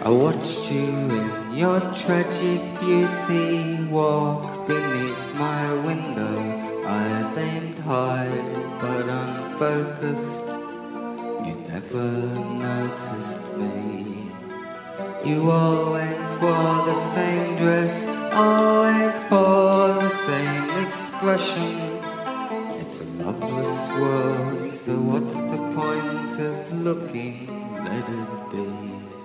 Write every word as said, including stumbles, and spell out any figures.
I watched you in your tragic beauty walk beneath my window, eyes aimed high but unfocused. You never noticed me. You always wore the same dress, always bore the same expression. It's a loveless world, so what's the point of looking? Let it be.